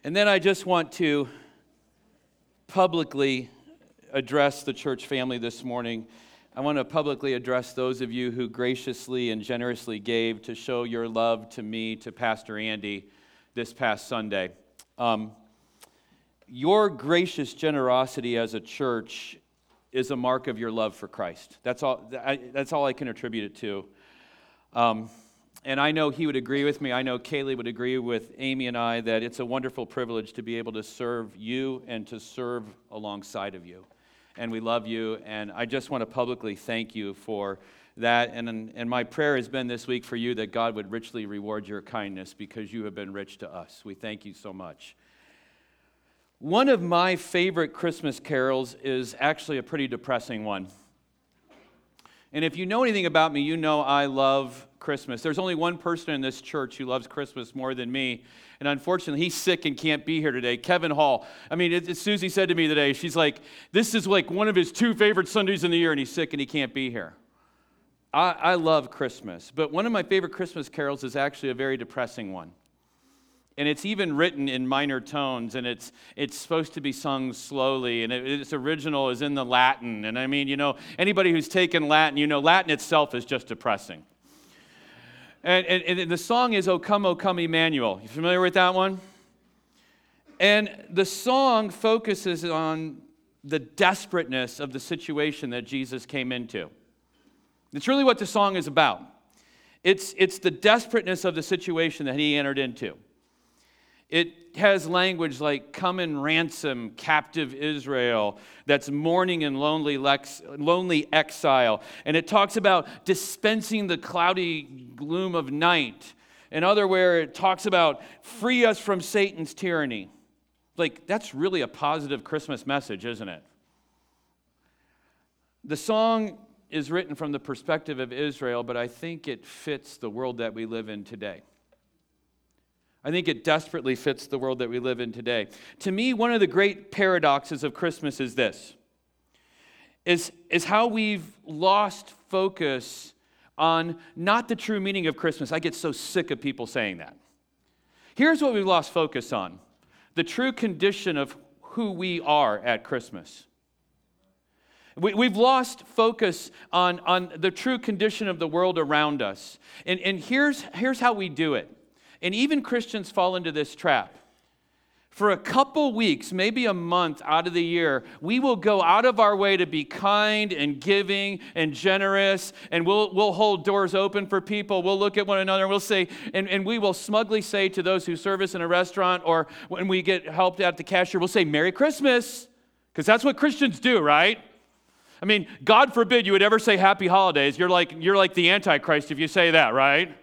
And then I just want to publicly address the church family this morning. I want to publicly address those of you who graciously and generously gave to show your love to me, to Pastor Andy, this past Sunday. Your gracious generosity as a church is a mark of your love for Christ. That's all I can attribute it to. And I know he would agree with me. I know Kaylee would agree with Amy and I that it's a wonderful privilege to be able to serve you and to serve alongside of you. And we love you, and I just want to publicly thank you for that. And my prayer has been this week for you that God would richly reward your kindness because you have been rich to us. We thank you so much. One of my favorite Christmas carols is actually a pretty depressing one. And if you know anything about me, you know I love Christmas. There's only one person in this church who loves Christmas more than me, and unfortunately, he's sick and can't be here today. Kevin Hall. I mean, Susie said to me today, she's like, this is like one of his two favorite Sundays in the year, and he's sick and he can't be here. I love Christmas, but one of my favorite Christmas carols is actually a very depressing one. And it's even written in minor tones, and it's supposed to be sung slowly, and its original is in the Latin. And I mean, you know, anybody who's taken Latin, you know, Latin itself is just depressing. And the song is O Come, Emmanuel. You familiar with that one? And the song focuses on the desperateness of the situation that Jesus came into. It's really what the song is about. It's the desperateness of the situation that he entered into. It has language like, come and ransom captive Israel that's mourning in lonely exile. And it talks about dispensing the cloudy gloom of night. In other words, it talks about free us from Satan's tyranny. Like, that's really a positive Christmas message, isn't it? The song is written from the perspective of Israel, but I think it fits the world that we live in today. I think it desperately fits the world that we live in today. To me, one of the great paradoxes of Christmas is this, is how we've lost focus on not the true meaning of Christmas. I get so sick of people saying that. Here's what we've lost focus on, the true condition of who we are at Christmas. We've lost focus on the true condition of the world around us. And here's how we do it. And even Christians fall into this trap. For a couple weeks, maybe a month out of the year, we will go out of our way to be kind and giving and generous, and we'll hold doors open for people. We'll look at one another and we'll say, and we will smugly say to those who serve us in a restaurant or when we get helped at the cashier, we'll say, Merry Christmas, because that's what Christians do, right? I mean, God forbid you would ever say Happy Holidays. You're like the Antichrist if you say that, right?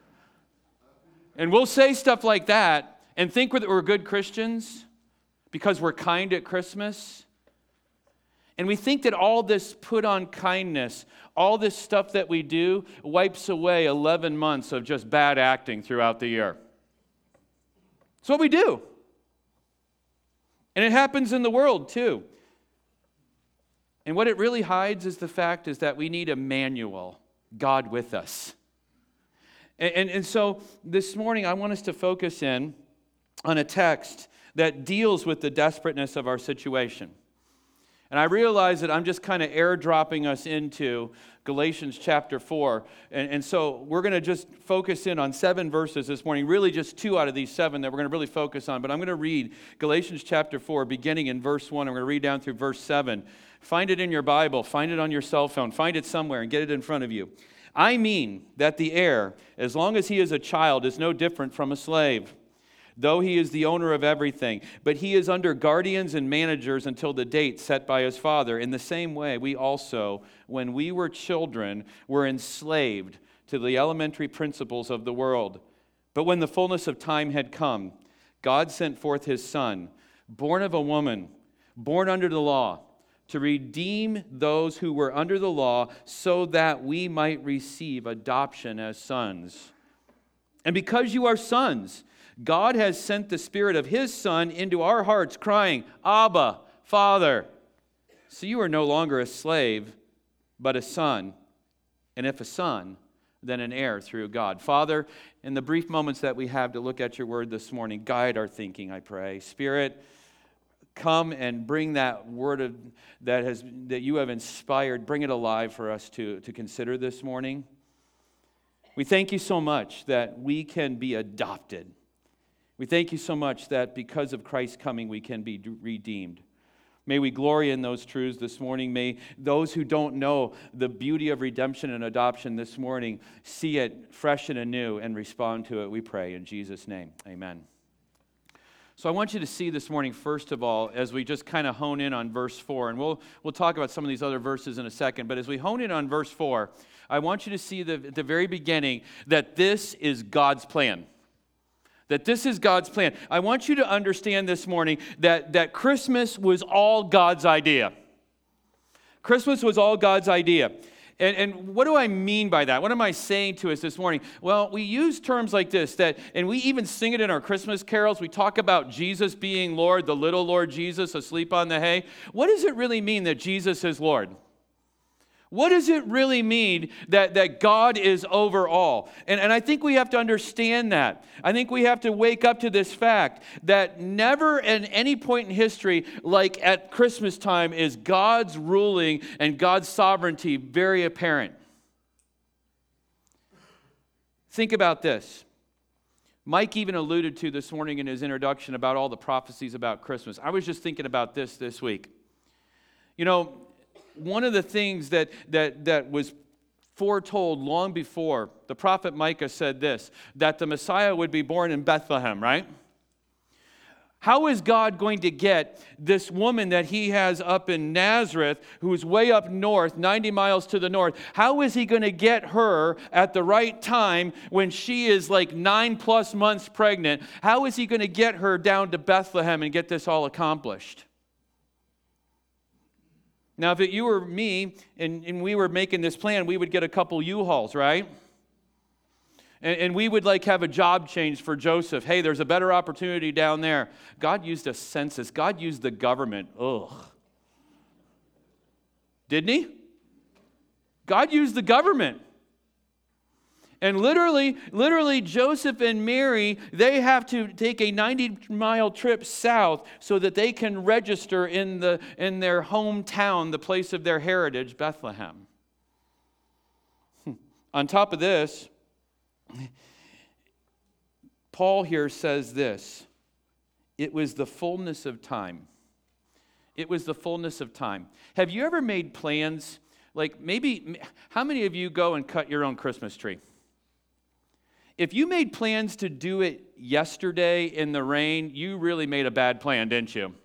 And we'll say stuff like that and think that we're good Christians because we're kind at Christmas. And we think that all this put on kindness, all this stuff that we do wipes away 11 months of just bad acting throughout the year. It's what we do. And it happens in the world too. And what it really hides is the fact is that we need Emmanuel, God with us. And so this morning, I want us to focus in on a text that deals with the desperateness of our situation. And I realize that I'm just kind of airdropping us into Galatians chapter 4. And so we're going to just focus in on 7 verses this morning, really just 2 out of these 7 that we're going to really focus on. But I'm going to read Galatians chapter 4, beginning in verse 1. I'm going to read down through verse 7. Find it in your Bible, find it on your cell phone, find it somewhere and get it in front of you. I mean that the heir, as long as he is a child, is no different from a slave, though he is the owner of everything. But he is under guardians and managers until the date set by his father. In the same way, we also, when we were children, were enslaved to the elementary principles of the world. But when the fullness of time had come, God sent forth his Son, born of a woman, born under the law, to redeem those who were under the law so that we might receive adoption as sons. And because you are sons, God has sent the Spirit of his Son into our hearts, crying, Abba, Father. So you are no longer a slave, but a son. And if a son, than an heir through God. Father, in the brief moments that we have to look at your word this morning, guide our thinking, I pray. Spirit, come and bring that word that you have inspired, bring it alive for us to consider this morning. We thank you so much that we can be adopted. We thank you so much that because of Christ's coming, we can be redeemed. May we glory in those truths this morning. May those who don't know the beauty of redemption and adoption this morning see it fresh and anew and respond to it, we pray. In Jesus' name, amen. So I want you to see this morning, first of all, as we just kind of hone in on verse 4, and we'll talk about some of these other verses in a second, but as we hone in on verse 4, I want you to see at the very beginning that this is God's plan. That this is God's plan. I want you to understand this morning that Christmas was all God's idea. Christmas was all God's idea. And what do I mean by that? What am I saying to us this morning? Well, we use terms like this, and we even sing it in our Christmas carols. We talk about Jesus being Lord, the little Lord Jesus asleep on the hay. What does it really mean that Jesus is Lord? What does it really mean that God is over all? And I think we have to understand that. I think we have to wake up to this fact that never at any point in history, like at Christmas time, is God's ruling and God's sovereignty very apparent. Think about this. Mike even alluded to this morning in his introduction about all the prophecies about Christmas. I was just thinking about this week. You know, one of the things that was foretold long before, the prophet Micah said this, that the Messiah would be born in Bethlehem, right? How is God going to get this woman that he has up in Nazareth, who's way up north, 90 miles to the north, how is he going to get her at the right time when she is like 9+ months pregnant? How is he going to get her down to Bethlehem and get this all accomplished? Now, if you were me and we were making this plan, we would get a couple U-Hauls, right? And we would like have a job change for Joseph. Hey, there's a better opportunity down there. God used a census. God used the government. Ugh. Didn't he? God used the government. And literally, Joseph and Mary, they have to take a 90-mile trip south so that they can register in their hometown, the place of their heritage, Bethlehem. On top of this, Paul here says this, it was the fullness of time. It was the fullness of time. Have you ever made plans, like maybe, how many of you go and cut your own Christmas tree? If you made plans to do it yesterday in the rain, you really made a bad plan, didn't you?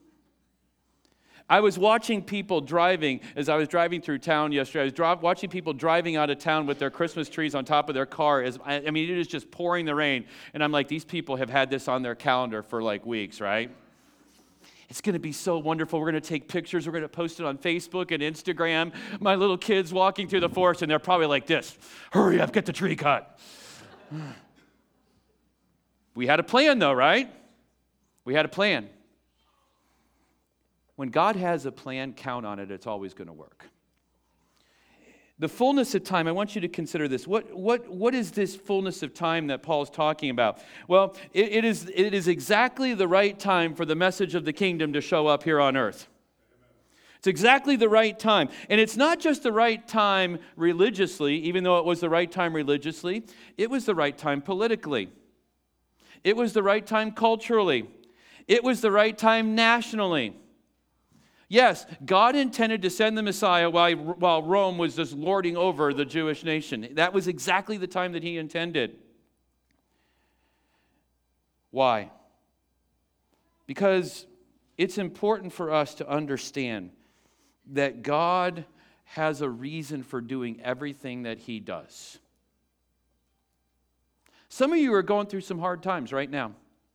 I was watching people driving, as I was driving through town yesterday, I was watching people driving out of town with their Christmas trees on top of their car. I mean, it is just pouring the rain. And I'm like, these people have had this on their calendar for like weeks, right? It's going to be so wonderful. We're going to take pictures. We're going to post it on Facebook and Instagram. My little kids walking through the forest, and they're probably like this, hurry up, get the tree cut. We had a plan though, right? We had a plan. When God has a plan, count on it. It's always going to work. The fullness of time, I want you to consider this. What is this fullness of time that Paul's talking about? Well, it is exactly the right time for the message of the kingdom to show up here on earth. It's exactly the right time. And it's not just the right time religiously, even though it was the right time religiously. It was the right time politically. It was the right time culturally. It was the right time nationally. Yes, God intended to send the Messiah while Rome was just lording over the Jewish nation. That was exactly the time that he intended. Why? Because it's important for us to understand that God has a reason for doing everything that he does. Some of you are going through some hard times right now.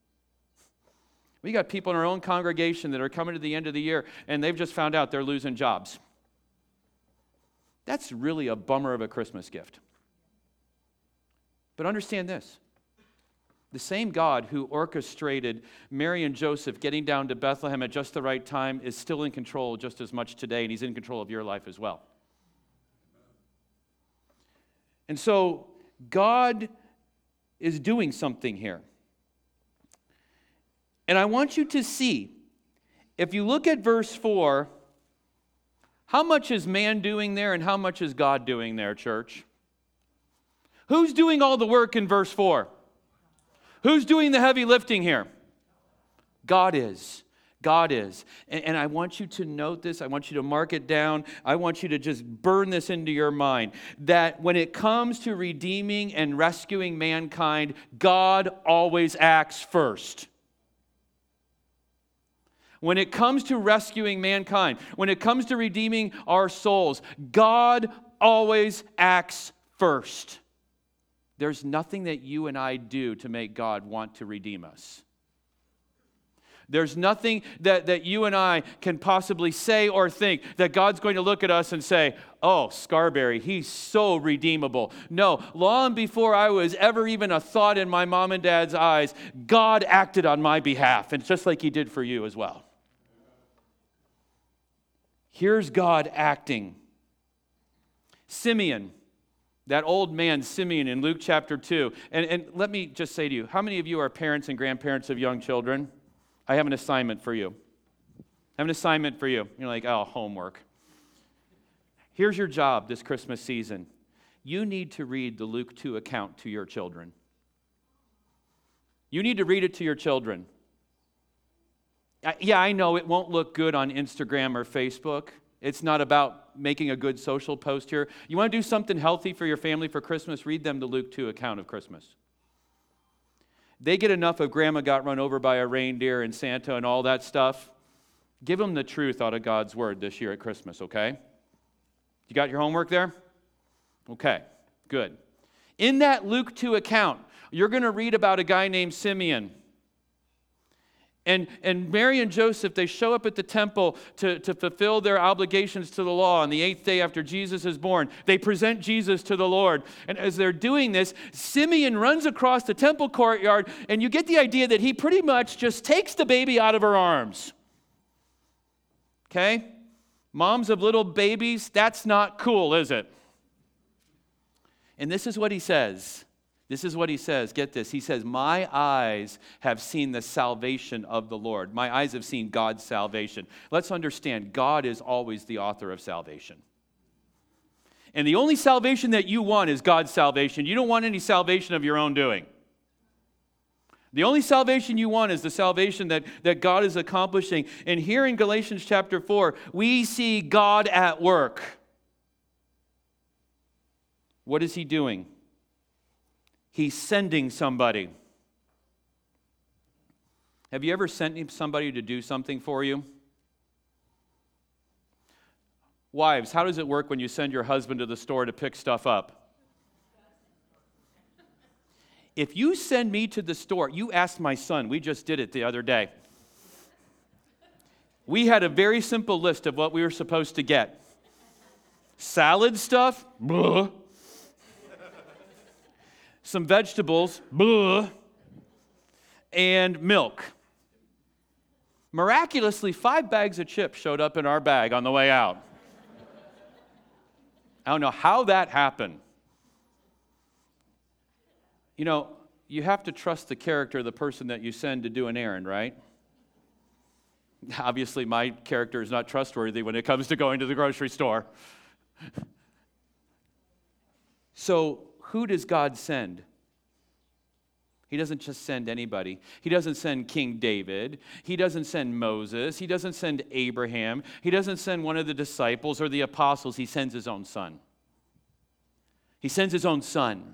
We got people in our own congregation that are coming to the end of the year, and they've just found out they're losing jobs. That's really a bummer of a Christmas gift. But understand this. The same God who orchestrated Mary and Joseph getting down to Bethlehem at just the right time is still in control just as much today, and he's in control of your life as well. And so God is doing something here. And I want you to see, if you look at verse 4, how much is man doing there and how much is God doing there, church? Who's doing all the work in verse 4? Who's doing the heavy lifting here? God is. God is. And I want you to note this. I want you to mark it down. I want you to just burn this into your mind. That when it comes to redeeming and rescuing mankind, God always acts first. When it comes to rescuing mankind, when it comes to redeeming our souls, God always acts first. There's nothing that you and I do to make God want to redeem us. There's nothing that you and I can possibly say or think that God's going to look at us and say, oh, Scarberry, he's so redeemable. No, long before I was ever even a thought in my mom and dad's eyes, God acted on my behalf, and just like he did for you as well. Here's God acting. Simeon, that old man Simeon in Luke chapter 2. And let me just say to you, how many of you are parents and grandparents of young children? I have an assignment for you. I have an assignment for you. You're like, oh, homework. Here's your job this Christmas season. You need to read the Luke 2 account to your children. You need to read it to your children. Yeah, I know it won't look good on Instagram or Facebook. It's not about making a good social post here. You want to do something healthy for your family for Christmas? Read them the Luke 2 account of Christmas. They get enough of Grandma got run over by a reindeer and Santa and all that stuff. Give them the truth out of God's Word this year at Christmas, okay? You got your homework there? Okay, good. In that Luke 2 account, you're going to read about a guy named Simeon. And Mary and Joseph, they show up at the temple to fulfill their obligations to the law on the 8th day after Jesus is born. They present Jesus to the Lord. And as they're doing this, Simeon runs across the temple courtyard, and you get the idea that he pretty much just takes the baby out of her arms. Okay? Moms of little babies, that's not cool, is it? And this is what he says. This is what he says. Get this. He says, my eyes have seen the salvation of the Lord. My eyes have seen God's salvation. Let's understand, God is always the author of salvation. And the only salvation that you want is God's salvation. You don't want any salvation of your own doing. The only salvation you want is the salvation that God is accomplishing. And here in Galatians chapter 4, we see God at work. What is he doing? He's sending somebody. Have you ever sent somebody to do something for you? Wives, how does it work when you send your husband to the store to pick stuff up? If you send me to the store, you asked my son, we just did it the other day. We had a very simple list of what we were supposed to get. Salad stuff, blah. Some vegetables, blah, and milk. Miraculously, 5 bags of chips showed up in our bag on the way out. I don't know how that happened. You know, you have to trust the character of the person that you send to do an errand, right? Obviously, my character is not trustworthy when it comes to going to the grocery store. So, who does God send? He doesn't just send anybody. He doesn't send King David. He doesn't send Moses. He doesn't send Abraham. He doesn't send one of the disciples or the apostles. He sends his own son. He sends his own son.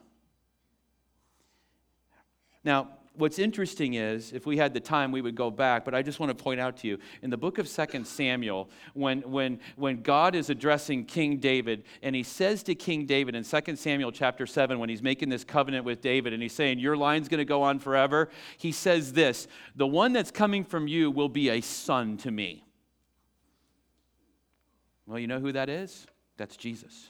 Now, what's interesting is, if we had the time, we would go back, but I just want to point out to you, in the book of 2 Samuel, when God is addressing King David, and he says to King David in 2 Samuel chapter 7, when he's making this covenant with David, and he's saying, your line's going to go on forever, he says this, the one that's coming from you will be a son to me. Well, you know who that is? That's Jesus.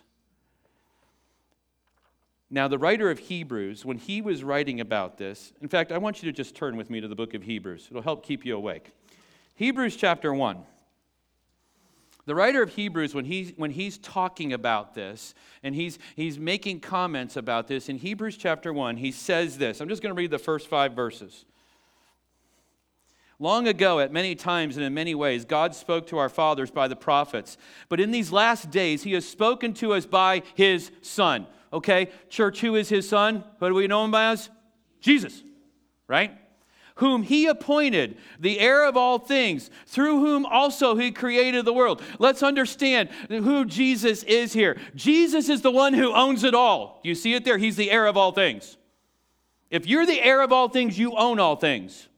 Now, the writer of Hebrews, when he was writing about this, in fact, I want you to just turn with me to the book of Hebrews. It'll help keep you awake. Hebrews chapter 1. The writer of Hebrews, when he's talking about this, and he's making comments about this, in Hebrews chapter 1, he says this. I'm just going to read the first 5 verses. Long ago, at many times and in many ways, God spoke to our fathers by the prophets. But in these last days, he has spoken to us by his Son. Okay, church, who is his Son? What do we know him as? Jesus, right? Whom he appointed, the heir of all things, through whom also he created the world. Let's understand who Jesus is here. Jesus is the one who owns it all. You see it there? He's the heir of all things. If you're the heir of all things, you own all things.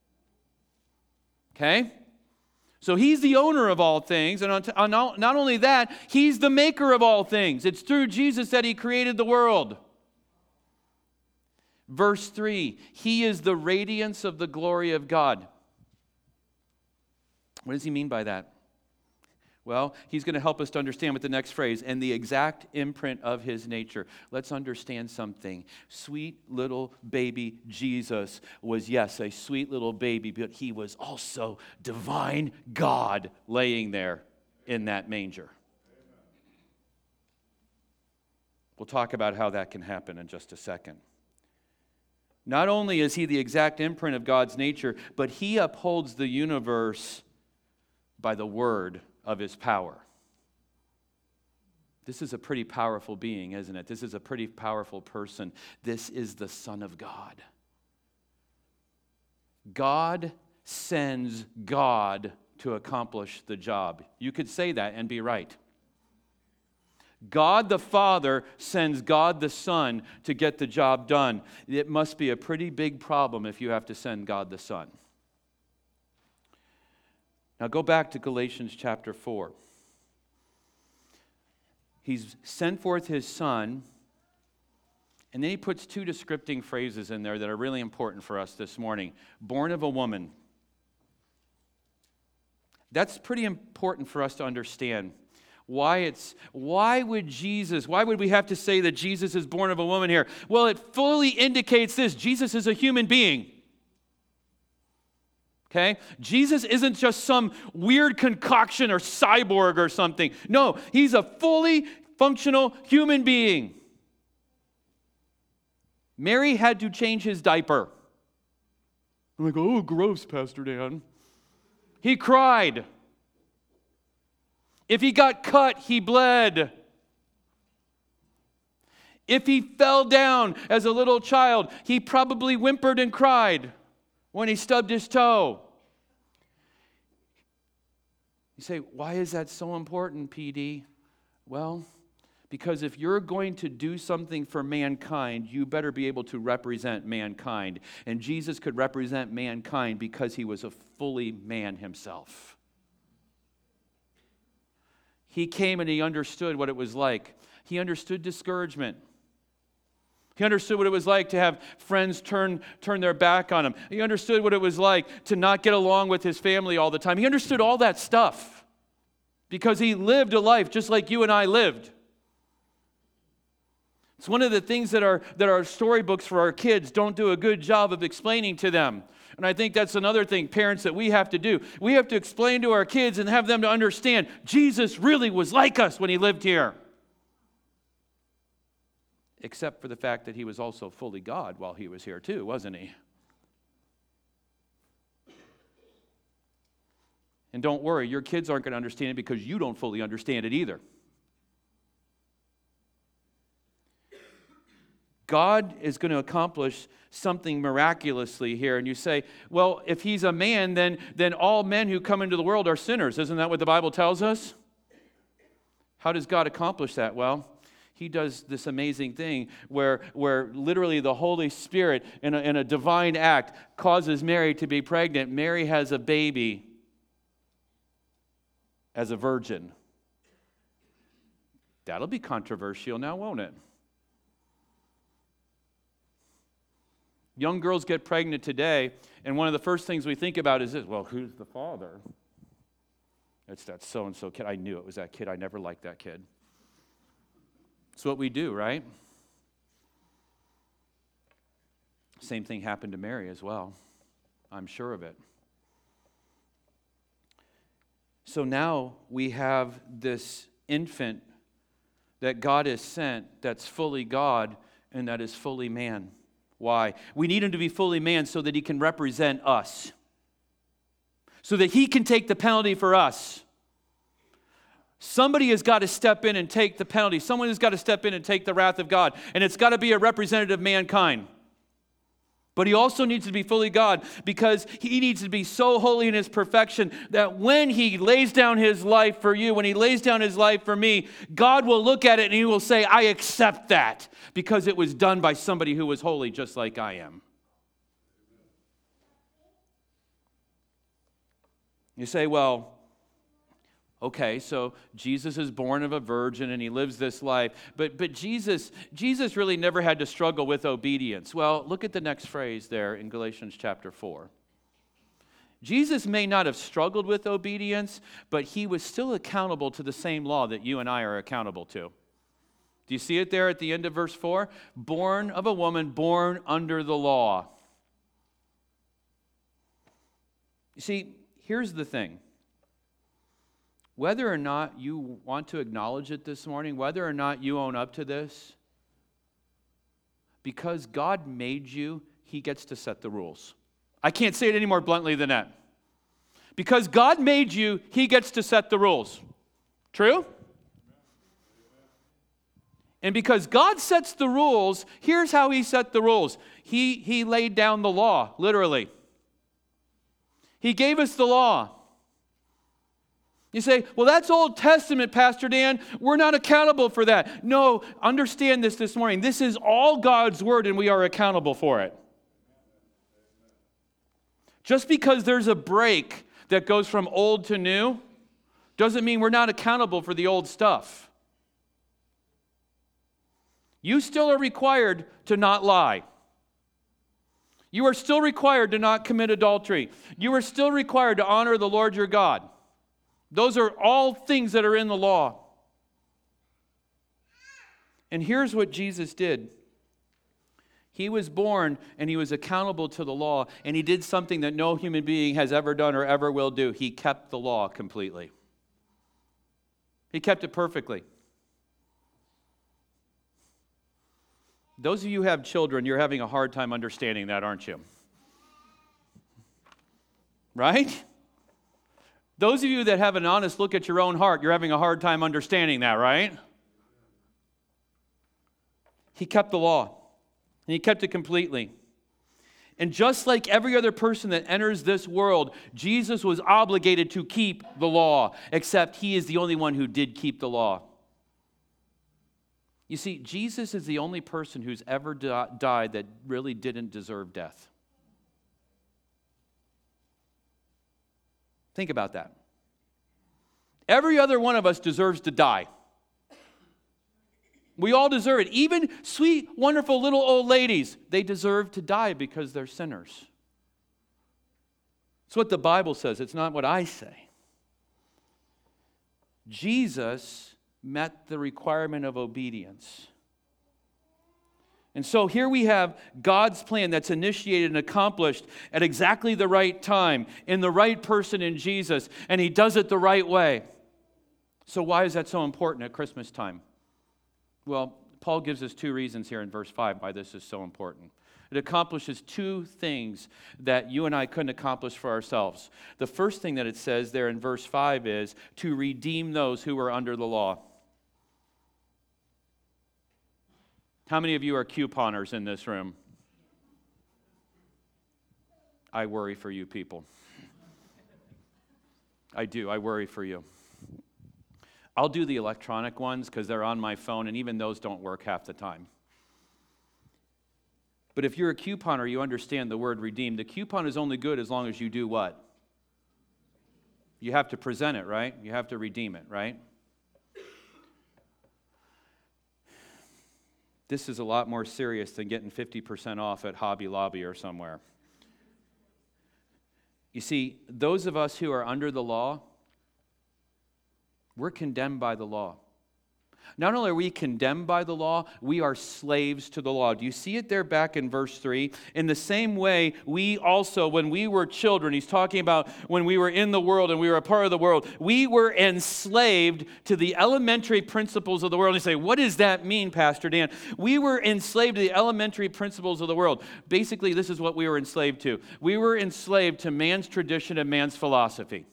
Okay? So he's the owner of all things, and not only that, he's the maker of all things. It's through Jesus that he created the world. Verse 3, he is the radiance of the glory of God. What does he mean by that? Well, he's going to help us to understand with the next phrase, and the exact imprint of his nature. Let's understand something. Sweet little baby Jesus was, yes, a sweet little baby, but he was also divine God laying there in that manger. We'll talk about how that can happen in just a second. Not only is he the exact imprint of God's nature, but he upholds the universe by the word of his power. This is a pretty powerful being, isn't it? This is a pretty powerful person. This is the Son of God. God sends God to accomplish the job. You could say that and be right. God the Father sends God the Son to get the job done. It must be a pretty big problem if you have to send God the Son. Now go back to Galatians chapter 4. He's sent forth his Son, and then he puts 2 descripting phrases in there that are really important for us this morning. Born of a woman. That's pretty important for us to understand. Why would we have to say that Jesus is born of a woman here? Well, it fully indicates this. Jesus is a human being. Okay? Jesus isn't just some weird concoction or cyborg or something. No, he's a fully functional human being. Mary had to change his diaper. I'm like, oh, gross, Pastor Dan. He cried. If he got cut, he bled. If he fell down as a little child, he probably whimpered and cried when he stubbed his toe. You say, why is that so important, PD? Well, because if you're going to do something for mankind, you better be able to represent mankind. And Jesus could represent mankind because he was a fully man himself. He came and he understood what it was like. He understood discouragement. He understood what it was like to have friends turn their back on him. He understood what it was like to not get along with his family all the time. He understood all that stuff because he lived a life just like you and I lived. It's one of the things that our storybooks for our kids don't do a good job of explaining to them. And I think that's another thing, parents, that we have to do. We have to explain to our kids and have them to understand Jesus really was like us when he lived here. Except for the fact that he was also fully God while he was here too, wasn't he? And don't worry, your kids aren't going to understand it because you don't fully understand it either. God is going to accomplish something miraculously here. And you say, well, if he's a man, then all men who come into the world are sinners. Isn't that what the Bible tells us? How does God accomplish that? Well, he does this amazing thing where literally the Holy Spirit, in a divine act, causes Mary to be pregnant. Mary has a baby as a virgin. That'll be controversial now, won't it? Young girls get pregnant today, and one of the first things we think about is this, well, who's the father? It's that so-and-so kid. I knew it was that kid. I never liked that kid. It's what we do, right? Same thing happened to Mary as well. I'm sure of it. So now we have this infant that God has sent that's fully God and that is fully man. Why? We need him to be fully man so that he can represent us, so that he can take the penalty for us. Somebody has got to step in and take the penalty. Someone has got to step in and take the wrath of God. And it's got to be a representative of mankind. But he also needs to be fully God because he needs to be so holy in his perfection that when he lays down his life for you, when he lays down his life for me, God will look at it and he will say, I accept that because it was done by somebody who was holy just like I am. You say, well, okay, so Jesus is born of a virgin and he lives this life. But Jesus really never had to struggle with obedience. Well, look at the next phrase there in Galatians chapter 4. Jesus may not have struggled with obedience, but he was still accountable to the same law that you and I are accountable to. Do you see it there at the end of verse 4? Born of a woman, born under the law. You see, here's the thing. Whether or not you want to acknowledge it this morning, whether or not you own up to this, because God made you, he gets to set the rules. I can't say it any more bluntly than that. Because God made you, he gets to set the rules. True? And because God sets the rules, here's how he set the rules. He laid down the law, literally. He gave us the law. You say, well, that's Old Testament, Pastor Dan. We're not accountable for that. No, understand this morning. This is all God's word, and we are accountable for it. Just because there's a break that goes from old to new doesn't mean we're not accountable for the old stuff. You still are required to not lie. You are still required to not commit adultery. You are still required to honor the Lord your God. Those are all things that are in the law. And here's what Jesus did. He was born and he was accountable to the law, and he did something that no human being has ever done or ever will do. He kept the law completely. He kept it perfectly. Those of you who have children, you're having a hard time understanding that, aren't you? Right? Those of you that have an honest look at your own heart, you're having a hard time understanding that, right? He kept the law, and he kept it completely. And just like every other person that enters this world, Jesus was obligated to keep the law, except he is the only one who did keep the law. You see, Jesus is the only person who's ever died that really didn't deserve death. Think about that. Every other one of us deserves to die. We all deserve it. Even sweet, wonderful little old ladies, they deserve to die because they're sinners. It's what the Bible says. It's not what I say. Jesus met the requirement of obedience. And so here we have God's plan that's initiated and accomplished at exactly the right time, in the right person in Jesus, and he does it the right way. So why is that so important at Christmas time? Well, Paul gives us two reasons here in verse 5 why this is so important. It accomplishes two things that you and I couldn't accomplish for ourselves. The first thing that it says there in verse 5 is to redeem those who were under the law. How many of you are couponers in this room? I worry for you people. I do. I worry for you. I'll do the electronic ones because they're on my phone, and even those don't work half the time. But if you're a couponer, you understand the word redeem. The coupon is only good as long as you do what? You have to present it, right? You have to redeem it, right? This is a lot more serious than getting 50% off at Hobby Lobby or somewhere. You see, those of us who are under the law, we're condemned by the law. Not only are we condemned by the law, we are slaves to the law. Do you see it there back in verse 3? In the same way, we also, when we were children, he's talking about when we were in the world and we were a part of the world, we were enslaved to the elementary principles of the world. And you say, what does that mean, Pastor Dan? We were enslaved to the elementary principles of the world. Basically, this is what we were enslaved to. We were enslaved to man's tradition and man's philosophy.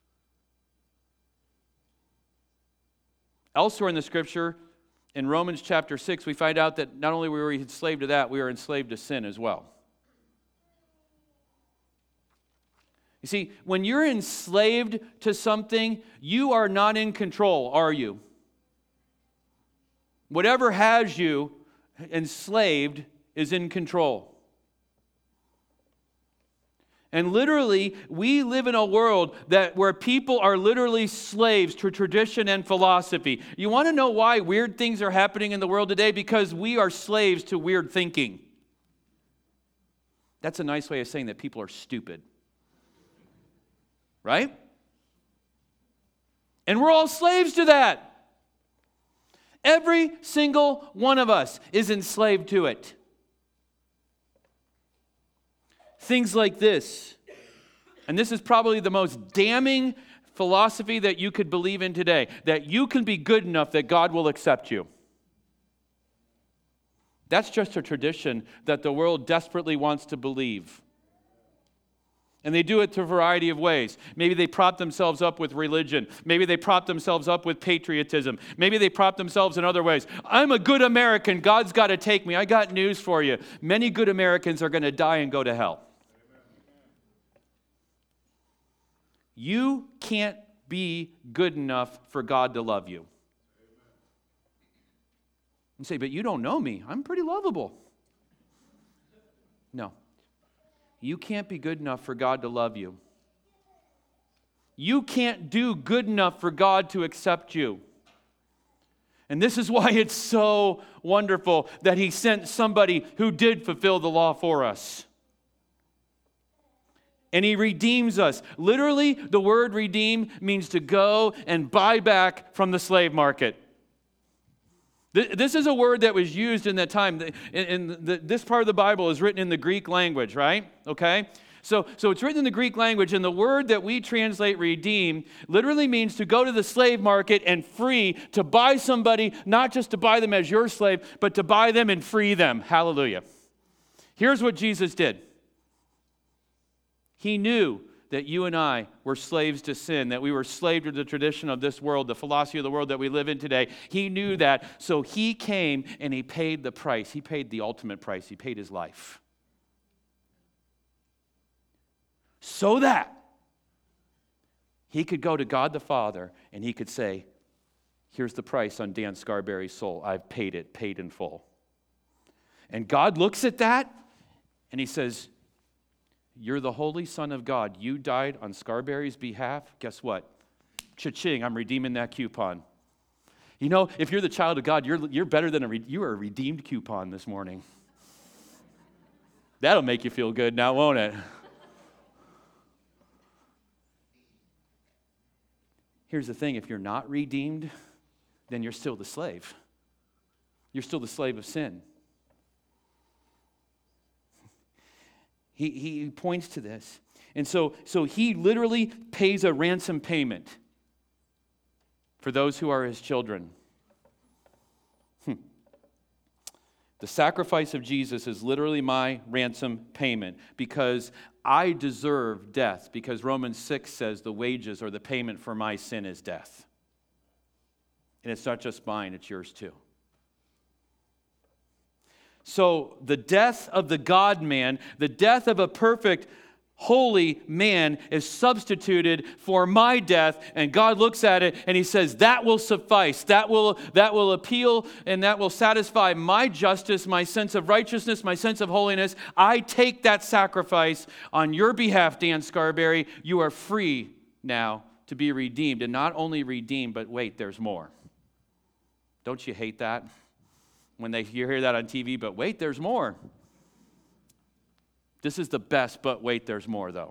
Elsewhere in the scripture, in Romans chapter 6, we find out that not only were we enslaved to that, we were enslaved to sin as well. You see, when you're enslaved to something, you are not in control, are you? Whatever has you enslaved is in control. And literally, we live in a world where people are literally slaves to tradition and philosophy. You want to know why weird things are happening in the world today? Because we are slaves to weird thinking. That's a nice way of saying that people are stupid. Right? And we're all slaves to that. Every single one of us is enslaved to it. Things like this, and this is probably the most damning philosophy that you could believe in today, that you can be good enough that God will accept you. That's just a tradition that the world desperately wants to believe. And they do it through a variety of ways. Maybe they prop themselves up with religion. Maybe they prop themselves up with patriotism. Maybe they prop themselves in other ways. I'm a good American. God's got to take me. I got news for you. Many good Americans are going to die and go to hell. You can't be good enough for God to love you. You say, but you don't know me. I'm pretty lovable. No. You can't be good enough for God to love you. You can't do good enough for God to accept you. And this is why it's so wonderful that He sent somebody who did fulfill the law for us. And He redeems us. Literally, the word redeem means to go and buy back from the slave market. This is a word that was used in that time. This part of the Bible is written in the Greek language, right? Okay? So it's written in the Greek language, and the word that we translate redeem literally means to go to the slave market and free, to buy somebody, not just to buy them as your slave, but to buy them and free them. Hallelujah. Here's what Jesus did. He knew that you and I were slaves to sin, that we were slaves to the tradition of this world, the philosophy of the world that we live in today. He knew that, so He came and He paid the price. He paid the ultimate price. He paid His life. So that He could go to God the Father and He could say, here's the price on Dan Scarberry's soul. I've paid it, paid in full. And God looks at that and He says, you're the Holy Son of God. You died on Scarberry's behalf. Guess what? Cha-ching, I'm redeeming that coupon. You know, if you're the child of God, you're better than you are a redeemed coupon this morning. That'll make you feel good now, won't it? Here's the thing, if you're not redeemed, then you're still the slave. You're still the slave of sin. He points to this. And so He literally pays a ransom payment for those who are His children. The sacrifice of Jesus is literally my ransom payment because I deserve death, because Romans 6 says the wages or the payment for my sin is death. And it's not just mine, it's yours too. So the death of the God-man, the death of a perfect, holy man is substituted for my death, and God looks at it and He says, that will suffice, that will appeal, and that will satisfy my justice, my sense of righteousness, my sense of holiness. I take that sacrifice on your behalf, Dan Scarberry. You are free now to be redeemed, and not only redeemed, but wait, there's more. Don't you hate that? When you hear that on TV, but wait, there's more. This is the best, but wait, there's more, though.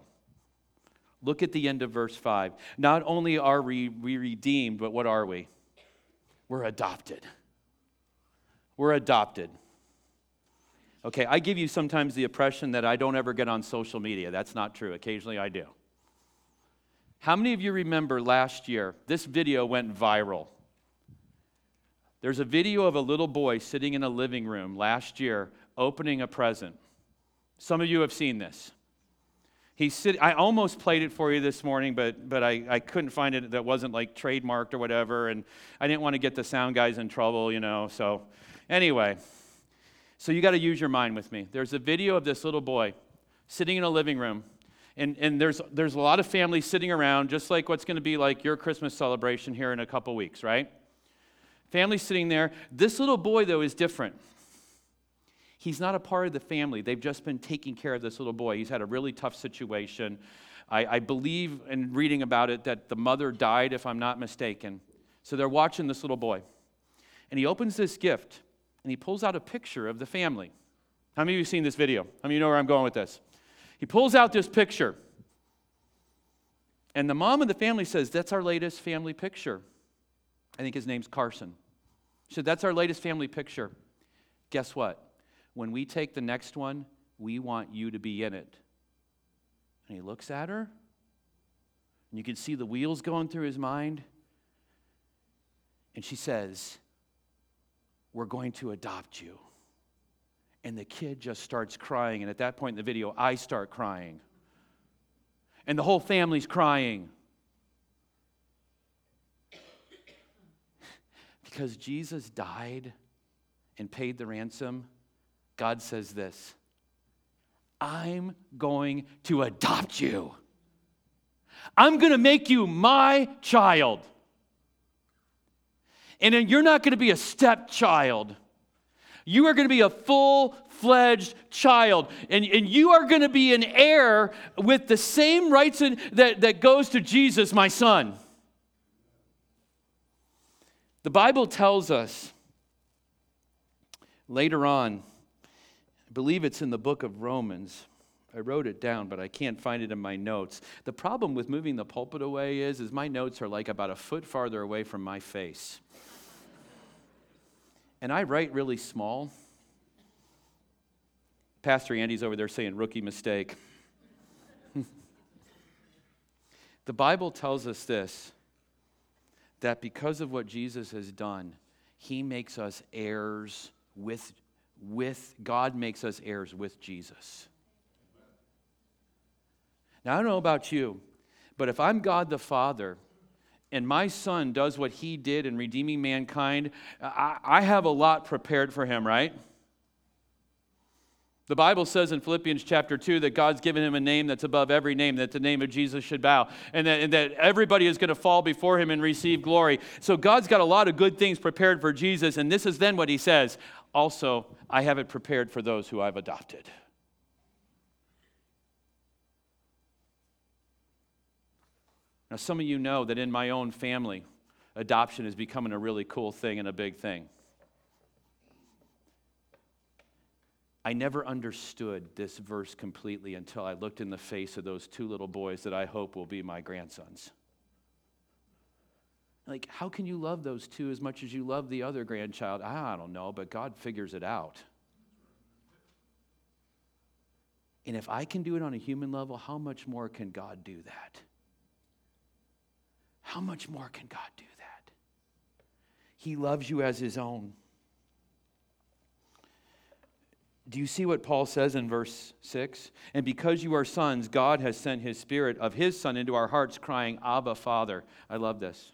Look at the end of verse 5. Not only are we redeemed, but what are we? We're adopted. We're adopted. Okay, I give you sometimes the impression that I don't ever get on social media. That's not true. Occasionally I do. How many of you remember last year, this video went viral? There's a video of a little boy sitting in a living room last year opening a present. Some of you have seen this. I almost played it for you this morning, but I couldn't find it that wasn't like trademarked or whatever, and I didn't want to get the sound guys in trouble, so anyway. So you got to use your mind with me. There's a video of this little boy sitting in a living room, and there's a lot of families sitting around, just like what's going to be like your Christmas celebration here in a couple weeks, right? Families sitting there. This little boy, though, is different. He's not a part of the family. They've just been taking care of this little boy. He's had a really tough situation. I believe in reading about it that the mother died, if I'm not mistaken. So they're watching this little boy. And he opens this gift, and he pulls out a picture of the family. How many of you have seen this video? How many of you know where I'm going with this? He pulls out this picture. And the mom of the family says, "That's our latest family picture." I think his name's Carson. She said, "That's our latest family picture. Guess what? When we take the next one, we want you to be in it." And he looks at her, and you can see the wheels going through his mind. And she says, "We're going to adopt you." And the kid just starts crying. And at that point in the video, I start crying. And the whole family's crying. Because Jesus died and paid the ransom, God says this: I'm going to adopt you. I'm going to make you my child. And then you're not going to be a stepchild. You are going to be a full-fledged child. And you are going to be an heir with the same rights that goes to Jesus, my son. The Bible tells us later on, I believe it's in the book of Romans. I wrote it down, but I can't find it in my notes. The problem with moving the pulpit away is my notes are like about a foot farther away from my face. And I write really small. Pastor Andy's over there saying, "Rookie mistake." The Bible tells us this, that because of what Jesus has done, he makes us heirs with God makes us heirs with Jesus. Now, I don't know about you, but if I'm God the Father and my son does what he did in redeeming mankind, I have a lot prepared for him, right? The Bible says in Philippians chapter 2 that God's given him a name that's above every name, that the name of Jesus should bow, and that everybody is going to fall before him and receive glory. So God's got a lot of good things prepared for Jesus, and this is then what he says: also, I have it prepared for those who I've adopted. Now, some of you know that in my own family, adoption is becoming a really cool thing and a big thing. I never understood this verse completely until I looked in the face of those two little boys that I hope will be my grandsons. Like, how can you love those two as much as you love the other grandchild? I don't know, but God figures it out. And if I can do it on a human level, how much more can God do that? How much more can God do that? He loves you as his own. Do you see what Paul says in verse 6? And because you are sons, God has sent his Spirit of his Son into our hearts, crying, Abba, Father. I love this.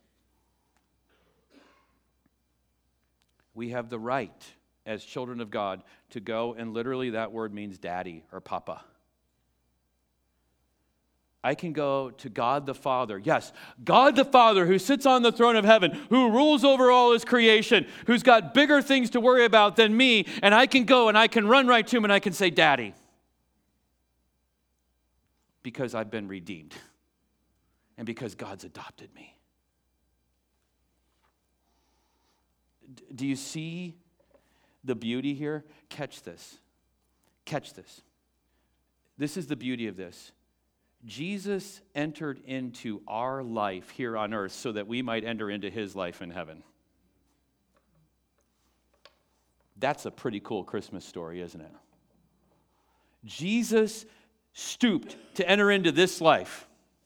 We have the right, as children of God, to go, and literally that word means daddy or papa. I can go to God the Father. Yes, God the Father who sits on the throne of heaven, who rules over all his creation, who's got bigger things to worry about than me, and I can go and I can run right to him and I can say, Daddy, because I've been redeemed and because God's adopted me. Do you see the beauty here? Catch this. Catch this. This is the beauty of this. Jesus entered into our life here on earth so that we might enter into his life in heaven. That's a pretty cool Christmas story, isn't it? Jesus stooped to enter into this life,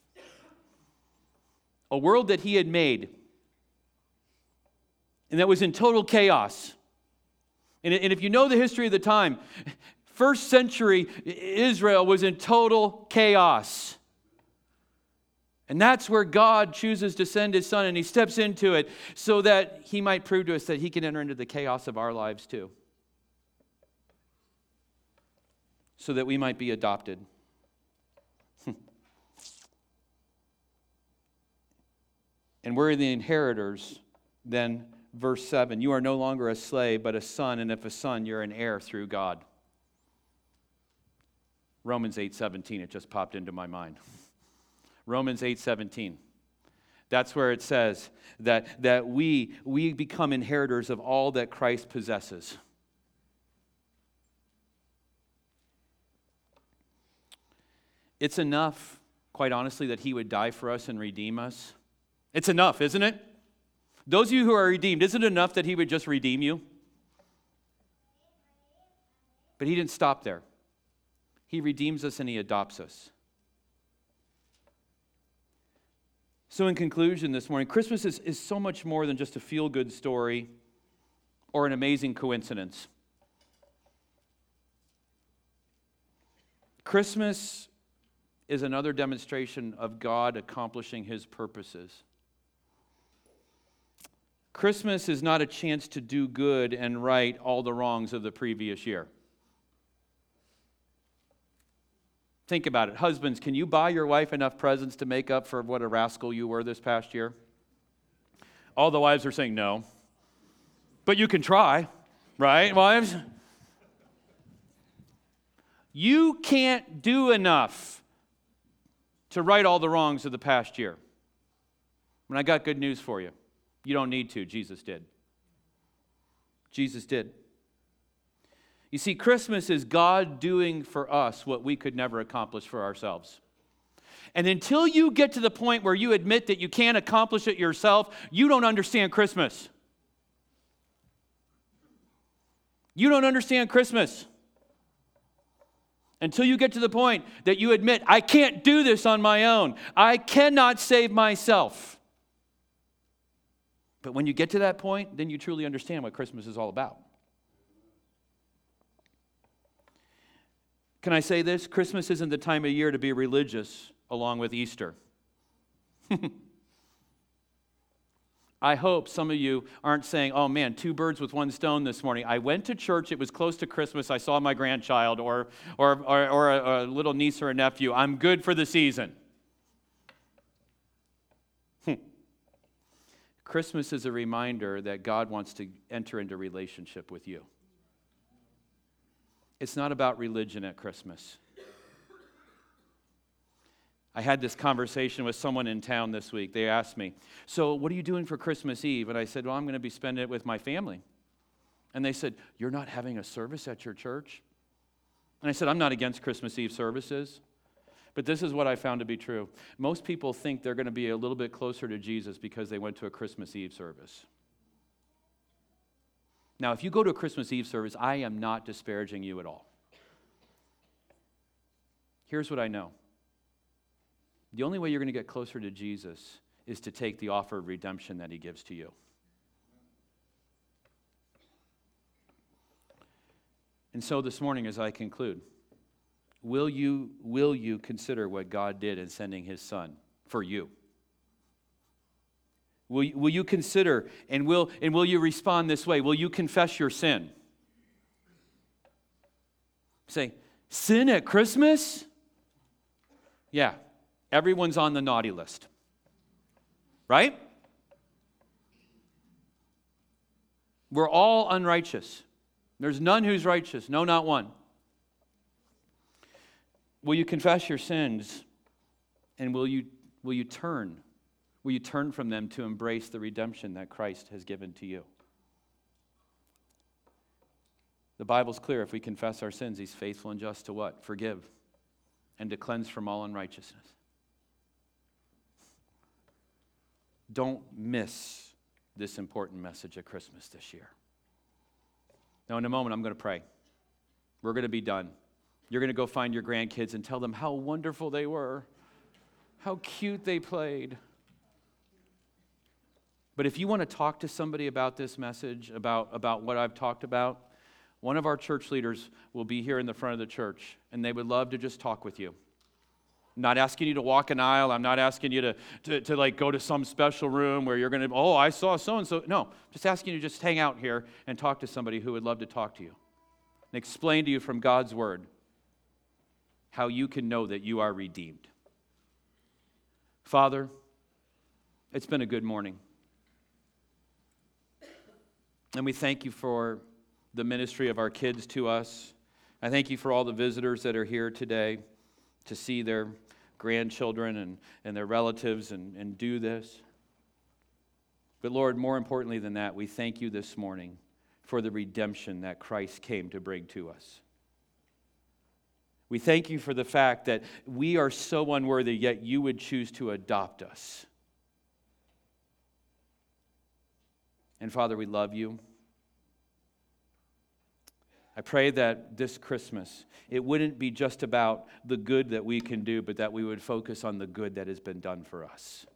a world that he had made, and that was in total chaos. And if you know the history of the time, first century Israel was in total chaos. And that's where God chooses to send his son, and he steps into it so that he might prove to us that he can enter into the chaos of our lives too. So that we might be adopted. And we're the inheritors, then verse 7, you are no longer a slave, but a son, and if a son, you're an heir through God. Romans 8:17, it just popped into my mind. Romans 8:17. That's where it says that we become inheritors of all that Christ possesses. It's enough, quite honestly, that he would die for us and redeem us. It's enough, isn't it? Those of you who are redeemed, isn't it enough that he would just redeem you? But he didn't stop there. He redeems us and he adopts us. So in conclusion this morning, Christmas is so much more than just a feel-good story or an amazing coincidence. Christmas is another demonstration of God accomplishing his purposes. Christmas is not a chance to do good and right all the wrongs of the previous year. Think about it. Husbands, can you buy your wife enough presents to make up for what a rascal you were this past year? All the wives are saying no. But you can try, right, wives? You can't do enough to right all the wrongs of the past year. And I got good news for you. You don't need to. Jesus did. Jesus did. You see, Christmas is God doing for us what we could never accomplish for ourselves. And until you get to the point where you admit that you can't accomplish it yourself, you don't understand Christmas. You don't understand Christmas. Until you get to the point that you admit, I can't do this on my own. I cannot save myself. But when you get to that point, then you truly understand what Christmas is all about. Can I say this? Christmas isn't the time of year to be religious along with Easter. I hope some of you aren't saying, oh man, 2 birds with 1 stone this morning. I went to church, it was close to Christmas, I saw my grandchild or a little niece or a nephew. I'm good for the season. Christmas is a reminder that God wants to enter into relationship with you. It's not about religion at Christmas. I had this conversation with someone in town this week. They asked me, so what are you doing for Christmas Eve? And I said, well, I'm going to be spending it with my family. And they said, you're not having a service at your church? And I said, I'm not against Christmas Eve services. But this is what I found to be true. Most people think they're going to be a little bit closer to Jesus because they went to a Christmas Eve service. Now, if you go to a Christmas Eve service, I am not disparaging you at all. Here's what I know. The only way you're going to get closer to Jesus is to take the offer of redemption that he gives to you. And so this morning, as I conclude, will you consider what God did in sending his son for you? Will you consider and will you respond this way? Will you confess your sin? Say, sin at Christmas? Yeah, everyone's on the naughty list. Right? We're all unrighteous. There's none who's righteous. No, not one. Will you confess your sins? And will you turn? Will you turn from them to embrace the redemption that Christ has given to you? The Bible's clear. If we confess our sins, he's faithful and just to what? Forgive and to cleanse from all unrighteousness. Don't miss this important message at Christmas this year. Now, in a moment, I'm going to pray. We're going to be done. You're going to go find your grandkids and tell them how wonderful they were, how cute they played. But if you want to talk to somebody about this message, about what I've talked about, one of our church leaders will be here in the front of the church, and they would love to just talk with you. I'm not asking you to walk an aisle. I'm not asking you to like go to some special room where you're going to, oh, I saw so-and-so. No, just asking you to just hang out here and talk to somebody who would love to talk to you and explain to you from God's word how you can know that you are redeemed. Father, it's been a good morning. And we thank you for the ministry of our kids to us. I thank you for all the visitors that are here today to see their grandchildren and their relatives and do this. But Lord, more importantly than that, we thank you this morning for the redemption that Christ came to bring to us. We thank you for the fact that we are so unworthy, yet you would choose to adopt us. And Father, we love you. I pray that this Christmas, it wouldn't be just about the good that we can do, but that we would focus on the good that has been done for us.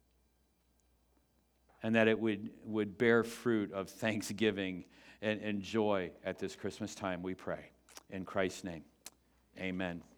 And that it would bear fruit of thanksgiving and joy at this Christmas time, we pray. In Christ's name, amen.